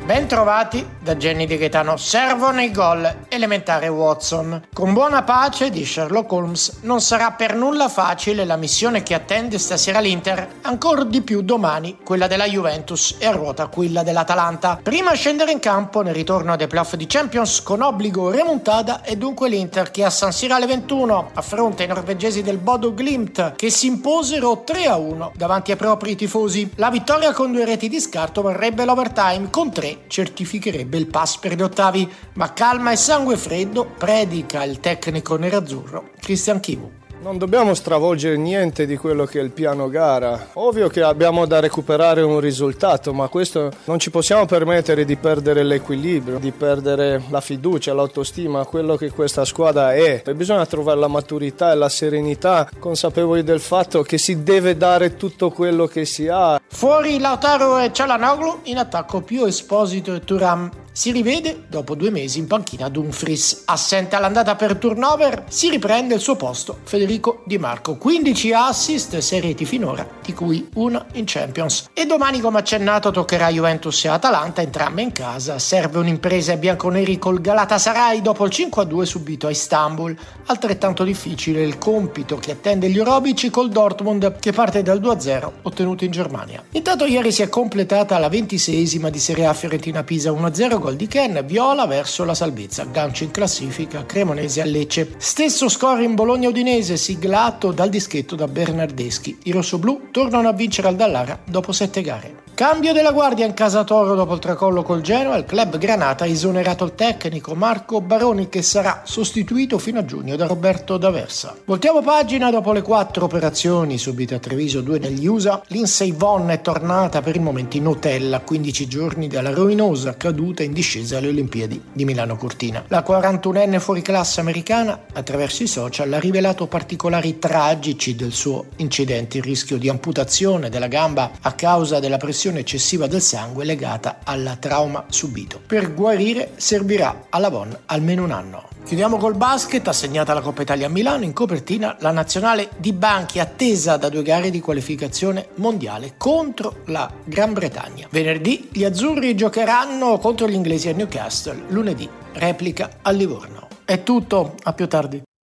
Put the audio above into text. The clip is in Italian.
Ben trovati da Jenny Di Gaetano. Servono i gol, elementare Watson. Con buona pace di Sherlock Holmes, non sarà per nulla facile la missione che attende stasera l'Inter, ancora di più domani quella della Juventus e a ruota quella dell'Atalanta. Prima a scendere in campo nel ritorno dei playoff di Champions con obbligo remontada è dunque l'Inter che a San Siro alle 21 affronta i norvegesi del Bodo Glimt che si imposero 3-1 davanti ai propri tifosi. La vittoria con 2 reti di scarto varrebbe l'overtime, con 3 certificherebbe il pass per gli ottavi, ma calma e sangue freddo predica il tecnico nerazzurro Christian Chivu. Non dobbiamo stravolgere niente di quello che è il piano gara. Ovvio che abbiamo da recuperare un risultato, ma questo non ci possiamo permettere di perdere l'equilibrio, di perdere la fiducia, l'autostima, quello che questa squadra è. E bisogna trovare la maturità e la serenità, consapevoli del fatto che si deve dare tutto quello che si ha. Fuori Lautaro e Çalhanoğlu, in attacco più Esposito e Thuram. Si rivede dopo 2 mesi in panchina Dumfries. Assente all'andata per turnover, si riprende il suo posto Federico Di Marco. 15 assist e 6 reti finora, di cui una in Champions. E domani, come accennato, toccherà Juventus e Atalanta, entrambe in casa. Serve un'impresa ai bianconeri col Galatasaray dopo il 5-2 subito a Istanbul. Altrettanto difficile il compito che attende gli orobici col Dortmund, che parte dal 2-0 ottenuto in Germania. Intanto ieri si è completata la 26esima di Serie A Fiorentina-Pisa 1-0, gol di Ken, viola verso la salvezza, gancio in classifica Cremonese a Lecce. Stesso score in Bologna-Udinese, siglato dal dischetto da Bernardeschi. I rossoblù tornano a vincere al Dallara dopo 7 gare. Cambio della guardia in casa Toro dopo il tracollo col Genoa. Il club granata ha esonerato il tecnico Marco Baroni, che sarà sostituito fino a giugno da Roberto D'Aversa. Voltiamo pagina dopo le 4 operazioni subite a Treviso, 2 negli USA. Lindsey Vonn è tornata per il momento in hotel a 15 giorni dalla ruinosa caduta in discesa alle Olimpiadi di Milano Cortina. La 41enne fuoriclasse americana, attraverso i social, ha rivelato particolari tragici del suo incidente, il rischio di amputazione della gamba a causa della pressione eccessiva del sangue legata al trauma subito. Per guarire servirà alla Vonn almeno un anno. Chiudiamo col basket. Assegnata la Coppa Italia a Milano, in copertina la nazionale di Banchi, attesa da 2 gare di qualificazione mondiale contro la Gran Bretagna. Venerdì gli azzurri giocheranno contro gli inglesi a Newcastle, lunedì replica a Livorno. È tutto, a più tardi.